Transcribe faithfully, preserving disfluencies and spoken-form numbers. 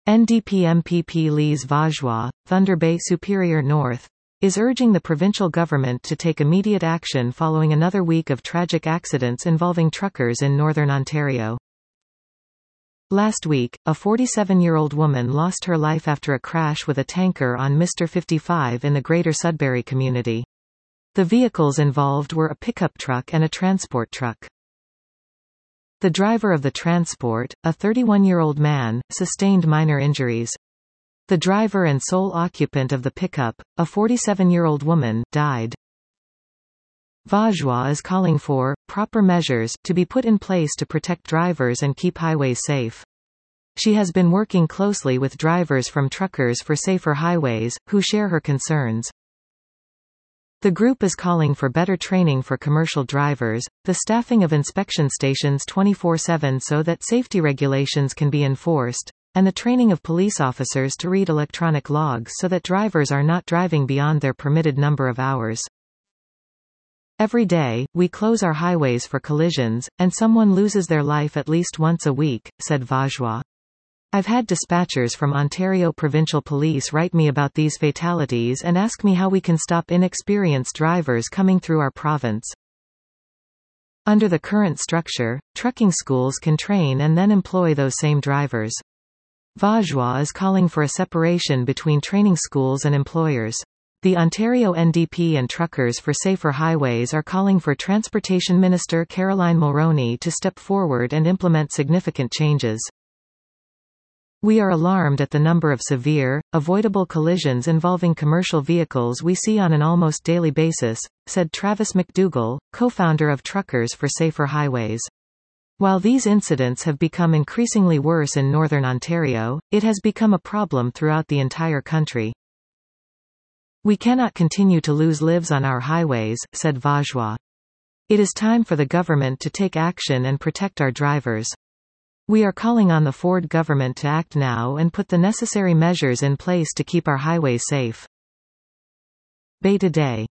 N D P M P P Lise Vaugeois, Thunder Bay Superior North, is urging the provincial government to take immediate action following another week of tragic accidents involving truckers in northern Ontario. Last week, a forty-seven-year-old woman lost her life after a crash with a tanker on Mister fifty-five in the Greater Sudbury community. The vehicles involved were a pickup truck and a transport truck. The driver of the transport, a thirty-one-year-old man, sustained minor injuries. The driver and sole occupant of the pickup, a forty-seven-year-old woman, died. Vaugeois is calling for proper measures to be put in place to protect drivers and keep highways safe. She has been working closely with drivers from Truckers for Safer Highways, who share her concerns. The group is calling for better training for commercial drivers, the staffing of inspection stations twenty-four seven so that safety regulations can be enforced, and the training of police officers to read electronic logs so that drivers are not driving beyond their permitted number of hours. Every day, we close our highways for collisions, and someone loses their life at least once a week, said Vaugeois. I've had dispatchers from Ontario Provincial Police write me about these fatalities and ask me how we can stop inexperienced drivers coming through our province. Under the current structure, trucking schools can train and then employ those same drivers. Vaugeois is calling for a separation between training schools and employers. The Ontario N D P and Truckers for Safer Highways are calling for Transportation Minister Caroline Mulroney to step forward and implement significant changes. We are alarmed at the number of severe, avoidable collisions involving commercial vehicles we see on an almost daily basis, said Travis McDougall, co-founder of Truckers for Safer Highways. While these incidents have become increasingly worse in northern Ontario, it has become a problem throughout the entire country. We cannot continue to lose lives on our highways, said Vaugeois. It is time for the government to take action and protect our drivers. We are calling on the Ford government to act now and put the necessary measures in place to keep our highways safe. Bay Today.